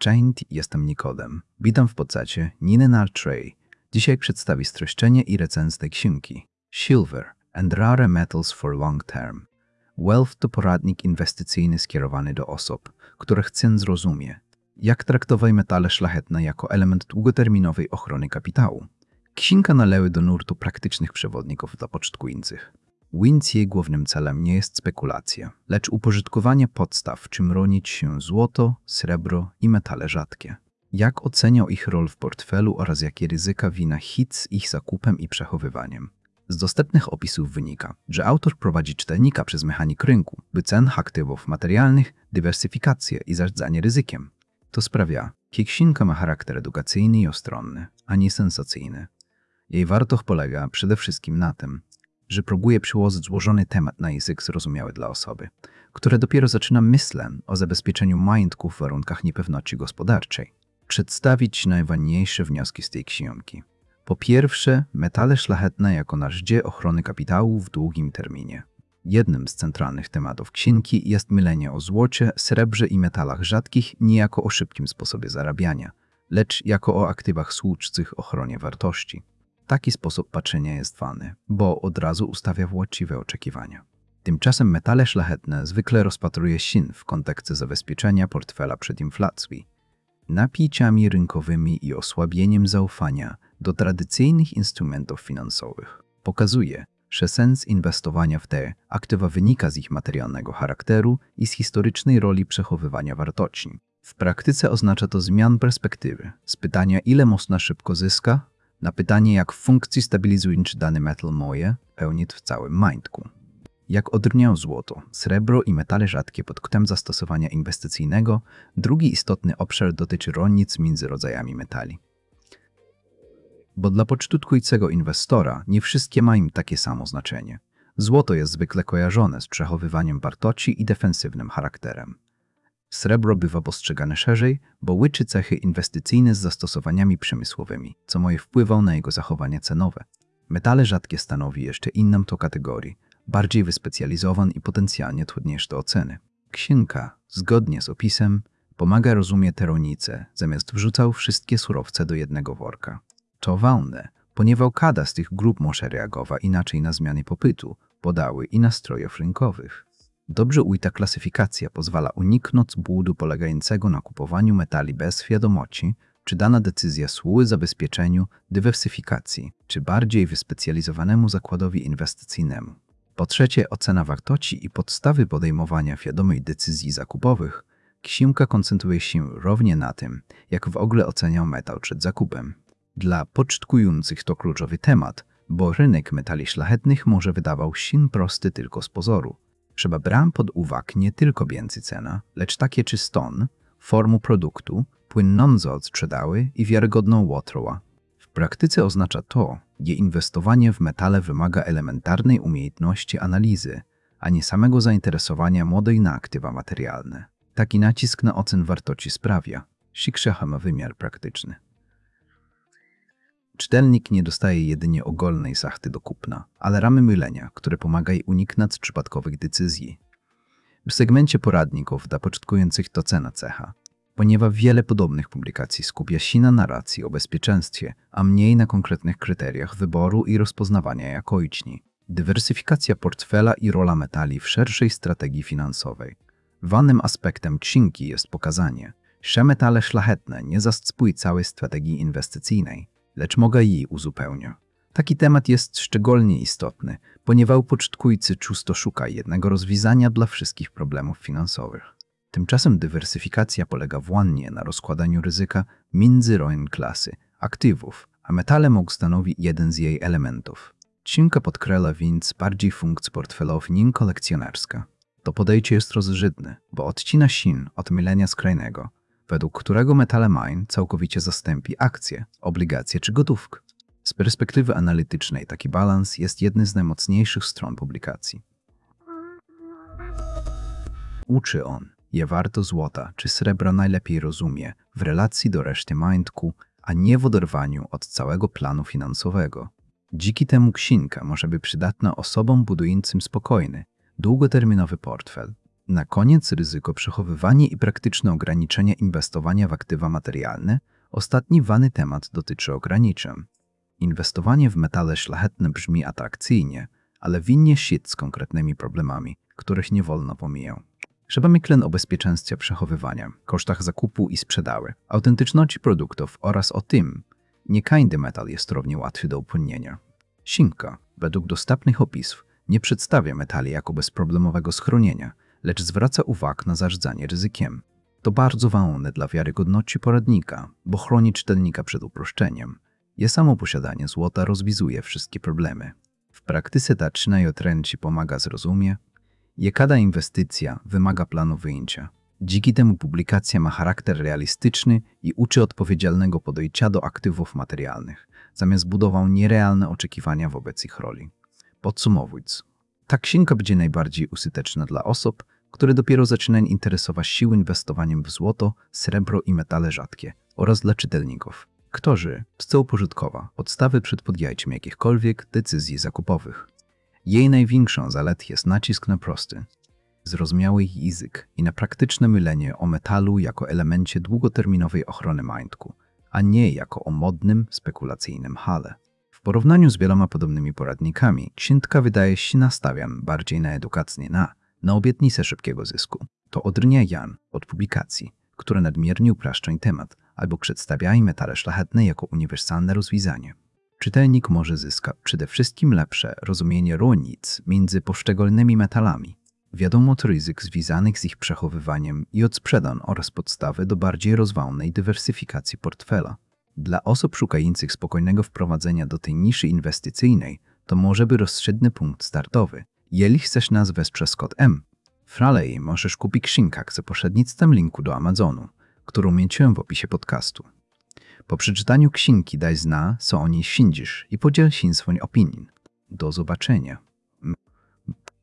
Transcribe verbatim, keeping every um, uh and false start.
Cześć, jestem Nikodem. Witam w podcaście Niny na Trade. Dzisiaj przedstawię streszczenie i recenzję tej książki. Silver and Rare Metals for Long Term. Wealth to poradnik inwestycyjny skierowany do osób, które chcą zrozumieć, jak traktować metale szlachetne jako element długoterminowej ochrony kapitału. Książka należy do nurtu praktycznych przewodników dla początkujących. Więc jej głównym celem nie jest spekulacja, lecz uporządkowanie podstaw, czym ronić się złoto, srebro i metale rzadkie. Jak oceniał ich rolę w portfelu oraz jakie ryzyka wina hit z ich zakupem i przechowywaniem. Z dostępnych opisów wynika, że autor prowadzi czytelnika przez mechanik rynku, wycen aktywów materialnych, dywersyfikację i zarządzanie ryzykiem. To sprawia, że książka ma charakter edukacyjny i ostronny, a nie sensacyjny. Jej wartość polega przede wszystkim na tym, że próbuje przyłożyć złożony temat na język zrozumiały dla osoby, która dopiero zaczyna myśleć o zabezpieczeniu majątku w warunkach niepewności gospodarczej. Przedstawić najważniejsze wnioski z tej książki. Po pierwsze, metale szlachetne jako narzędzie ochrony kapitału w długim terminie. Jednym z centralnych tematów książki jest myślenie o złocie, srebrze i metalach rzadkich nie jako o szybkim sposobie zarabiania, lecz jako o aktywach służących ochronie wartości. Taki sposób patrzenia jest fany, bo od razu ustawia właściwe oczekiwania. Tymczasem metale szlachetne zwykle rozpatruje się w kontekście zabezpieczenia portfela przed inflacją, napięciami rynkowymi i osłabieniem zaufania do tradycyjnych instrumentów finansowych. Pokazuje, że sens inwestowania w te aktywa wynika z ich materialnego charakteru i z historycznej roli przechowywania wartości. W praktyce oznacza to zmian perspektywy, z pytania ile można szybko zyska, na pytanie jak w funkcji stabilizujący dany metal może pełnić w całym majątku. Jak odróżniają złoto, srebro i metale rzadkie pod kątem zastosowania inwestycyjnego, drugi istotny obszar dotyczy różnic między rodzajami metali. Bo dla początkującego inwestora nie wszystkie mają takie samo znaczenie. Złoto jest zwykle kojarzone z przechowywaniem wartości i defensywnym charakterem. Srebro bywa postrzegane szerzej, bo łączy cechy inwestycyjne z zastosowaniami przemysłowymi, co może wpływał na jego zachowanie cenowe. Metale rzadkie stanowi jeszcze inną to kategorii, bardziej wyspecjalizowaną i potencjalnie trudniejsze do oceny. Książka, zgodnie z opisem, pomaga rozumieć te różnice, zamiast wrzucał wszystkie surowce do jednego worka. To ważne, ponieważ każda z tych grup może reagować inaczej na zmiany popytu, podaży i nastrojów rynkowych. Dobrze ujęta klasyfikacja pozwala uniknąć błędu polegającego na kupowaniu metali bez świadomości, czy dana decyzja służy zabezpieczeniu, dywersyfikacji, czy bardziej wyspecjalizowanemu zakładowi inwestycyjnemu. Po trzecie, ocena wartości i podstawy podejmowania świadomych decyzji zakupowych. Książka koncentruje się równie na tym, jak w ogóle oceniał metal przed zakupem. Dla początkujących to kluczowy temat, bo rynek metali szlachetnych może wydawał się prosty tylko z pozoru. Trzeba brać pod uwagę nie tylko więcej cena, lecz takie czy ston, formu produktu, płynące od sprzedaży i wiarygodną łotroła. W praktyce oznacza to, że inwestowanie w metale wymaga elementarnej umiejętności analizy, a nie samego zainteresowania młodej na aktywa materialne. Taki nacisk na ocenę wartości sprawia, że książka ma wymiar praktyczny. Czytelnik nie dostaje jedynie ogólnej zachęty do kupna, ale ramy mylenia, które pomagają uniknąć przypadkowych decyzji. W segmencie poradników dla początkujących to cena cecha, ponieważ wiele podobnych publikacji skupia się na narracji o bezpieczeństwie, a mniej na konkretnych kryteriach wyboru i rozpoznawania jakości. Dywersyfikacja portfela i rola metali w szerszej strategii finansowej. Ważnym aspektem książki jest pokazanie, że metale szlachetne nie zastępują całej strategii inwestycyjnej, lecz mogą jej uzupełniać. Taki temat jest szczególnie istotny, ponieważ początkujący często szuka jednego rozwiązania dla wszystkich problemów finansowych. Tymczasem dywersyfikacja polega właśnie na rozkładaniu ryzyka między różne klasy aktywów, a metale mogą stanowić jeden z jej elementów. Książka podkreśla więc bardziej funkcję portfelową niż kolekcjonerska. To podejście jest rozrzutne, bo odcina się od mylenia skrajnego, według którego metale mają całkowicie zastąpi akcje, obligacje czy gotówkę. Z perspektywy analitycznej taki balans jest jednym z najmocniejszych stron publikacji. Uczy on, je warto złota czy srebra najlepiej rozumie w relacji do reszty majątku, a nie w oderwaniu od całego planu finansowego. Dzięki temu książka może być przydatna osobom budującym spokojny, długoterminowy portfel, Na koniec ryzyko przechowywanie i praktyczne ograniczenia inwestowania w aktywa materialne. Ostatni wany temat dotyczy ograniczeń. Inwestowanie w metale szlachetne brzmi atrakcyjnie, ale winnie sieć z konkretnymi problemami, których nie wolno pomijać. Trzeba myśleć o bezpieczeństwie przechowywania, kosztach zakupu i sprzedaży, autentyczności produktów oraz o tym, nie każdy metal jest równie łatwy do upłynnienia. Szynka, według dostępnych opisów, nie przedstawia metali jako bezproblemowego schronienia, lecz zwraca uwagę na zarządzanie ryzykiem. To bardzo ważne dla wiarygodności poradnika, bo chroni czytelnika przed uproszczeniem. Je samo posiadanie złota rozwiązuje wszystkie problemy. W praktyce ta trzynajotręci pomaga zrozumieć, że każda inwestycja wymaga planu wyjścia. Dzięki temu publikacja ma charakter realistyczny i uczy odpowiedzialnego podejścia do aktywów materialnych, zamiast budował nierealne oczekiwania wobec ich roli. Podsumowując, ta księga będzie najbardziej użyteczna dla osób, które dopiero zaczynają interesować się inwestowaniem w złoto, srebro i metale rzadkie, oraz dla czytelników, którzy chcą pożytkować podstawy przed podjęciem jakichkolwiek decyzji zakupowych. Jej największą zaletą jest nacisk na prosty, zrozumiały język i na praktyczne myślenie o metalu jako elemencie długoterminowej ochrony majątku, a nie jako o modnym, spekulacyjnym hale. W porównaniu z wieloma podobnymi poradnikami, księga wydaje się nastawiona bardziej na edukację, na, na obietnicę szybkiego zysku. To odrębnia Jan od publikacji, które nadmiernie upraszczają temat albo przedstawiają metale szlachetne jako uniwersalne rozwiązanie. Czytelnik może zyskać przede wszystkim lepsze rozumienie różnic między poszczególnymi metalami, wiadomość ryzyk związanych z ich przechowywaniem i odsprzedaż oraz podstawy do bardziej rozważnej dywersyfikacji portfela. Dla osób szukających spokojnego wprowadzenia do tej niszy inwestycyjnej to może być rozsądny punkt startowy. Jeżeli chcesz nas wesprzeć kod M, Fralej możesz kupić księgę za pośrednictwem linku do Amazonu, którą umieszczyłem w opisie podcastu. Po przeczytaniu księgi daj zna, co o niej sądzisz i podziel się swoją opinią. Do zobaczenia.